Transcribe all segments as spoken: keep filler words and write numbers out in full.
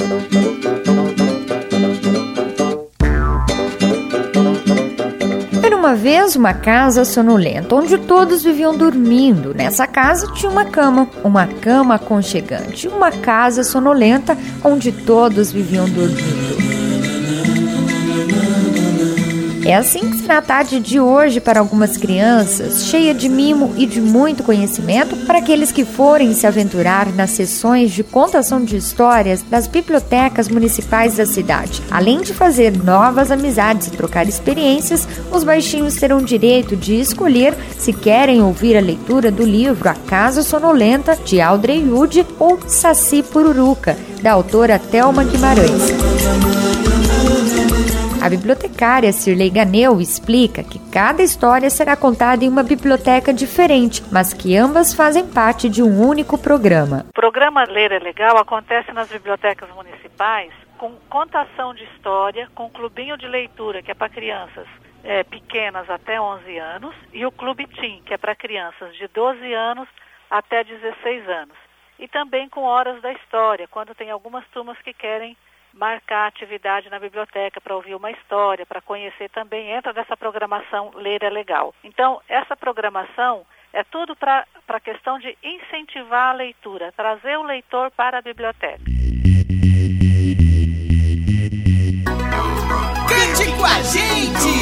Era uma vez uma casa sonolenta, onde todos viviam dormindo. Nessa casa tinha uma cama, uma cama aconchegante, uma casa sonolenta, onde todos viviam dormindo. É assim que será a tarde de hoje para algumas crianças, cheia de mimo e de muito conhecimento para aqueles que forem se aventurar nas sessões de contação de histórias das bibliotecas municipais da cidade. Além de fazer novas amizades e trocar experiências, os baixinhos terão direito de escolher se querem ouvir a leitura do livro A Casa Sonolenta, de Audrey Lorde, ou Saci Pururuca, da autora Thelma Guimarães. A bibliotecária Cirlei Ganeu explica que cada história será contada em uma biblioteca diferente, mas que ambas fazem parte de um único programa. O programa Ler é Legal acontece nas bibliotecas municipais com contação de história, com clubinho de leitura, que é para crianças é, pequenas até onze anos, e o Clube Teen, que é para crianças de doze anos até dezesseis anos. E também com horas da história, quando tem algumas turmas que querem marcar atividade na biblioteca para ouvir uma história, para conhecer também, entra nessa programação Ler é Legal. Então, essa programação é tudo para a questão de incentivar a leitura, trazer o leitor para a biblioteca. Cante com a gente!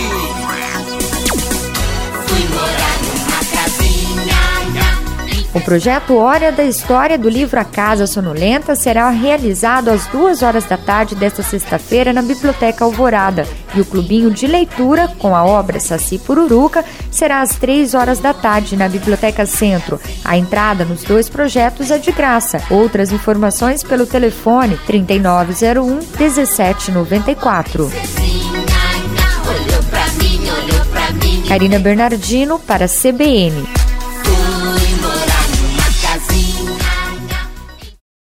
Fui morar numa casinha. O projeto Hora da História do livro A Casa Sonolenta será realizado às duas horas da tarde desta sexta-feira na Biblioteca Alvorada, e o clubinho de leitura com a obra Saci Pururuca será às três horas da tarde na Biblioteca Centro. A entrada nos dois projetos é de graça. Outras informações pelo telefone trinta e nove zero um, dezessete noventa e quatro. Karina Bernardino para a C B N.